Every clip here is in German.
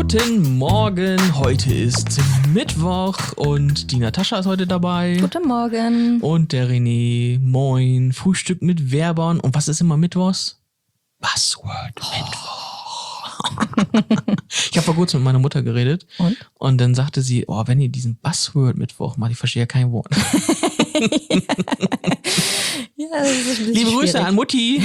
Guten Morgen, heute ist Mittwoch und die Natascha ist heute dabei. Guten Morgen. Und der René, moin, Frühstück mit Werbern. Und was ist immer Mittwochs? Buzzword Mittwoch. Ich habe vor kurzem mit meiner Mutter geredet und dann sagte sie, wenn ihr diesen Buzzword Mittwoch macht, ich verstehe ja kein Wort. Ja, das ist ein bisschen Liebe Grüße schwierig. an Mutti.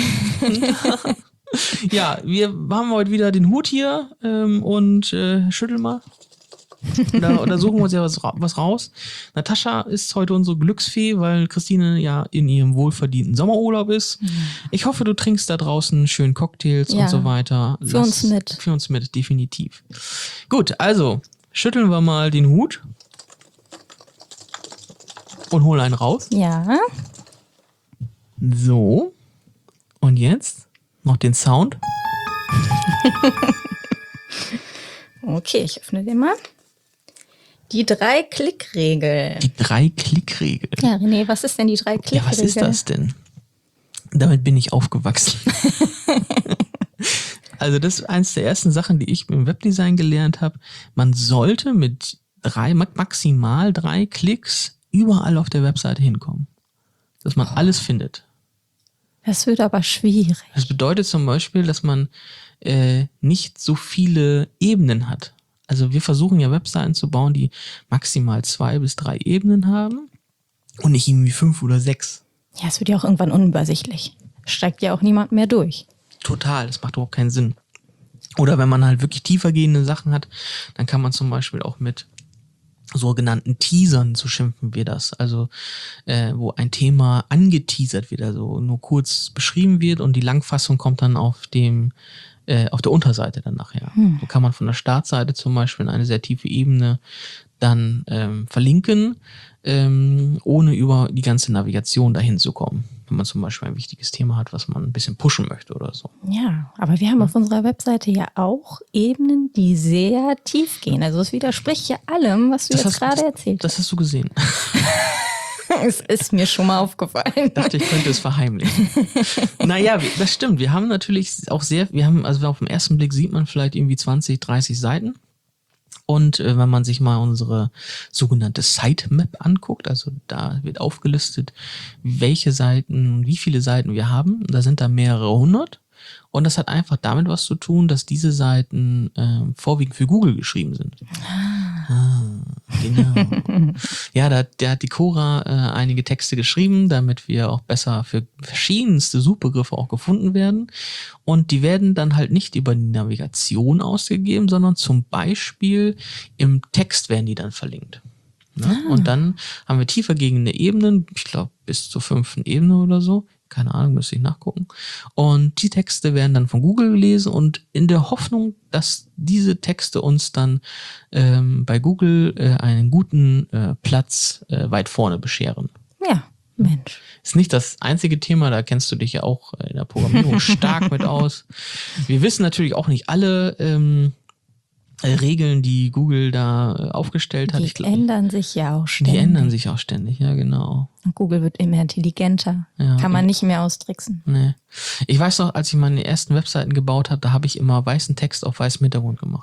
Ja, wir haben heute wieder den Hut hier und schüttel mal. Oder suchen wir uns ja was raus. Natascha ist heute unsere Glücksfee, weil Christine ja in ihrem wohlverdienten Sommerurlaub ist. Ich hoffe, du trinkst da draußen schön Cocktails und so weiter. Für uns mit. Für uns mit, definitiv. Gut, also schütteln wir mal den Hut und holen einen raus. Ja. So. Und jetzt noch den Sound. Okay, ich öffne den mal. Die 3-Klick-Regel. Die 3-Klick-Regel. Ja, René, was ist denn die 3-Klick-Regel? Ja, was ist das denn? Damit bin ich aufgewachsen. Also das ist eins der ersten Sachen, die ich im Webdesign gelernt habe. Man sollte mit maximal 3 Klicks überall auf der Webseite hinkommen. Dass man alles findet. Das wird aber schwierig. Das bedeutet zum Beispiel, dass man nicht so viele Ebenen hat. Also wir versuchen ja Webseiten zu bauen, die maximal 2 bis 3 Ebenen haben und nicht irgendwie 5 oder 6. Ja, es wird ja auch irgendwann unübersichtlich. Steigt ja auch niemand mehr durch. Total, das macht überhaupt keinen Sinn. Oder wenn man halt wirklich tiefergehende Sachen hat, dann kann man zum Beispiel auch mit sogenannten Teasern, so schimpfen wir das, also wo ein Thema angeteasert wird, also nur kurz beschrieben wird und die Langfassung kommt dann auf der Unterseite dann nachher. So kann man von der Startseite zum Beispiel in eine sehr tiefe Ebene dann verlinken, ohne über die ganze Navigation dahin zu kommen. Wenn man zum Beispiel ein wichtiges Thema hat, was man ein bisschen pushen möchte oder so. Ja, aber wir haben auf unserer Webseite ja auch Ebenen, die sehr tief gehen. Also es widerspricht ja allem, was du jetzt gerade erzählt hast. Das hast du gesehen. Es ist mir schon mal aufgefallen. Ich dachte, ich könnte es verheimlichen. Naja, das stimmt. Wir haben natürlich auch also auf den ersten Blick sieht man vielleicht irgendwie 20, 30 Seiten. Und wenn man sich mal unsere sogenannte Sitemap anguckt, also da wird aufgelistet, wie viele Seiten wir haben. Da sind da mehrere hundert. Und das hat einfach damit was zu tun, dass diese Seiten vorwiegend für Google geschrieben sind. Genau. Ja, da hat die Cora einige Texte geschrieben, damit wir auch besser für verschiedenste Suchbegriffe auch gefunden werden. Und die werden dann halt nicht über die Navigation ausgegeben, sondern zum Beispiel im Text werden die dann verlinkt. Ne? Und dann haben wir tiefergehende Ebenen, ich glaube bis zur 5. Ebene oder so. Keine Ahnung, müsste ich nachgucken. Und die Texte werden dann von Google gelesen und in der Hoffnung, dass diese Texte uns dann bei Google einen guten Platz weit vorne bescheren. Ja, Mensch. Ist nicht das einzige Thema, da kennst du dich ja auch in der Programmierung stark mit aus. Wir wissen natürlich auch nicht alle Regeln, die Google da aufgestellt hat. Die ändern sich ja auch ständig. Die ändern sich auch ständig, ja genau. Und Google wird immer intelligenter. Ja, kann man nicht mehr austricksen. Nee. Ich weiß noch, als ich meine ersten Webseiten gebaut habe, da habe ich immer weißen Text auf weißem Hintergrund gemacht.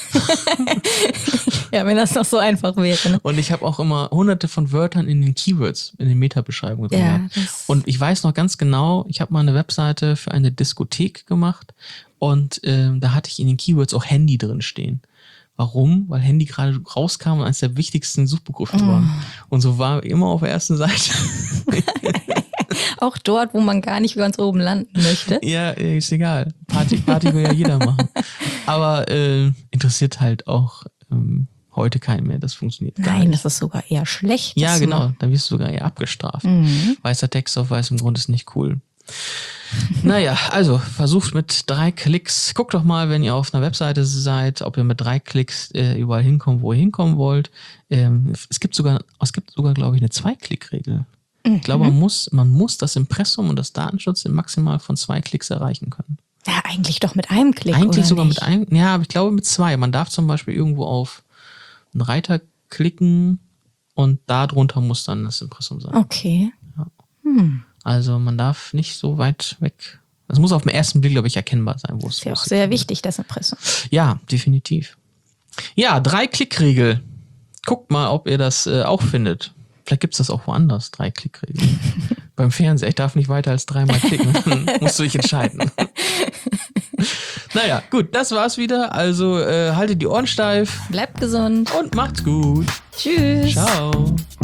Ja, wenn das noch so einfach wäre. Ne? Und ich habe auch immer hunderte von Wörtern in den Keywords, in den Meta-Beschreibungen drin gehabt. Und ich weiß noch ganz genau, ich habe mal eine Webseite für eine Diskothek gemacht und da hatte ich in den Keywords auch Handy drin stehen. Warum? Weil Handy gerade rauskam und eines der wichtigsten Suchbegriffe waren. Und so war immer auf der ersten Seite. Auch dort, wo man gar nicht ganz oben landen möchte. Ja, ist egal. Party will ja jeder machen. Aber interessiert halt auch heute keinen mehr. Das funktioniert gar nicht. Nein, das ist sogar eher schlecht. Ja, genau. Da wirst du sogar eher abgestraft. Weißer Text auf weißem Grund ist nicht cool. Naja, also versucht mit 3 Klicks. Guckt doch mal, wenn ihr auf einer Webseite seid, ob ihr mit 3 Klicks überall hinkommt, wo ihr hinkommen wollt. Es gibt sogar, glaube ich, eine 2-Klick-Regel. Ich glaube, man muss das Impressum und das Datenschutz maximal von 2 Klicks erreichen können. Ja, eigentlich doch mit einem Klick, Eigentlich oder sogar nicht? mit einem, ja, aber ich glaube mit 2. Man darf zum Beispiel irgendwo auf einen Reiter klicken und da drunter muss dann das Impressum sein. Okay. Ja. Also man darf nicht so weit weg. Es muss auf den ersten Blick, glaube ich, erkennbar sein, wo es Ist ja auch sehr wichtig, das Impressum. Ja, definitiv. Ja, 3-Klick-Regel. Guckt mal, ob ihr das auch findet. Vielleicht gibt's das auch woanders, 3-Klick-Regel. Beim Fernseher, ich darf nicht weiter als 3-mal klicken. Dann musst du dich entscheiden. Naja, gut, das war's wieder. Also haltet die Ohren steif. Bleibt gesund. Und macht's gut. Tschüss. Ciao.